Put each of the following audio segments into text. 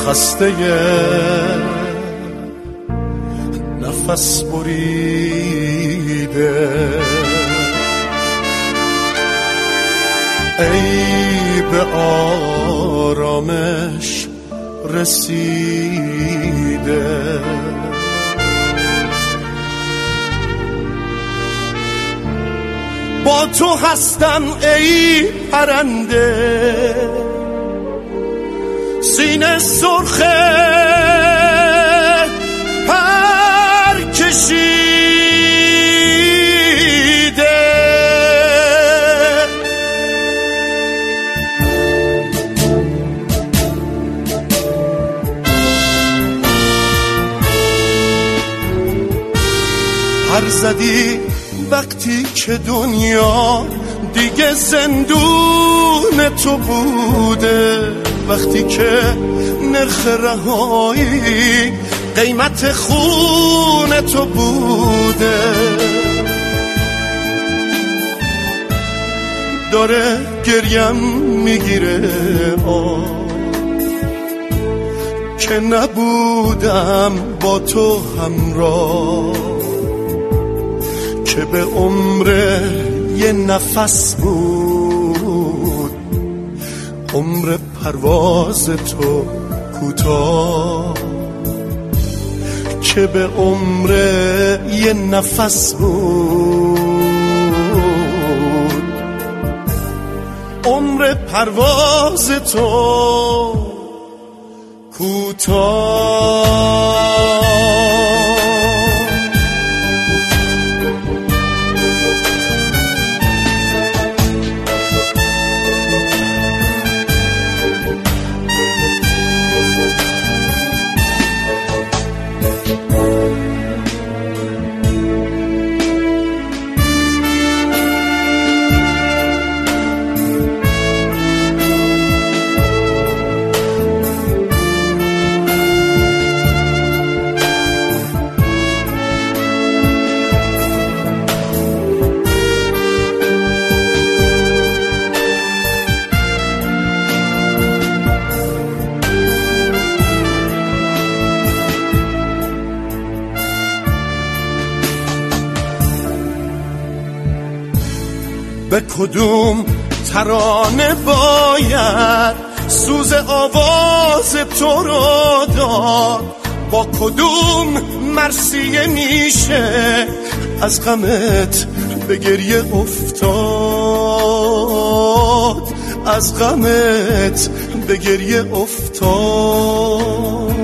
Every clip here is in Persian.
خسته نفس بریده، ای به آرامش رسیده. با تو هستم ای پرنده، سینه سرخه پر کشیده. پر زدی وقتی که دنیا دیگه زندون تو بوده، وقتی که نرخ رهایی قیمت خون تو بوده. داره گریم میگیره که نبودم با تو همراه، که به عمر یه نفس بود عمر پرواز تو کوتاه، که به عمر یه نفس بود عمر پرواز تو کوتاه. به کدوم ترانه باید سوز آواز تو رو داد، با کدوم مرثیه میشه از غمت به گریه افتاد، از غمت به گریه افتاد.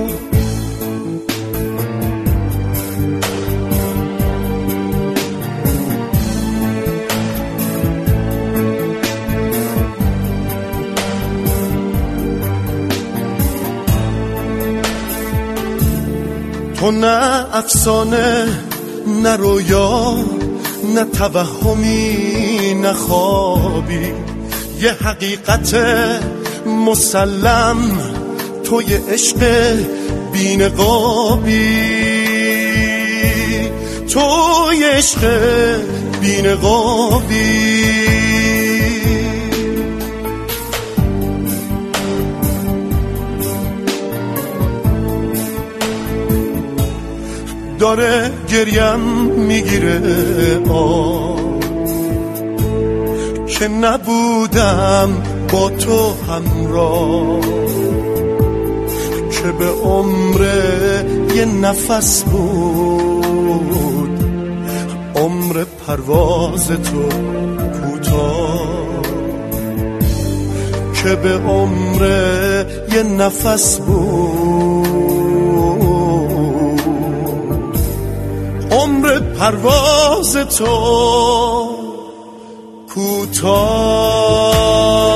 تو نه افسانه نه رویا نه توهمی نه خوابی، یه حقیقت مسلم تو یه عشق بی‌نقابی، تو یه عشق بی‌نقابی. داره گریم میگیره که نبودم با تو همراه، که به عمر یه نفس بود عمر پرواز تو کوتاه، که به عمر یه نفس بود عمر پرواز تو کوتاه.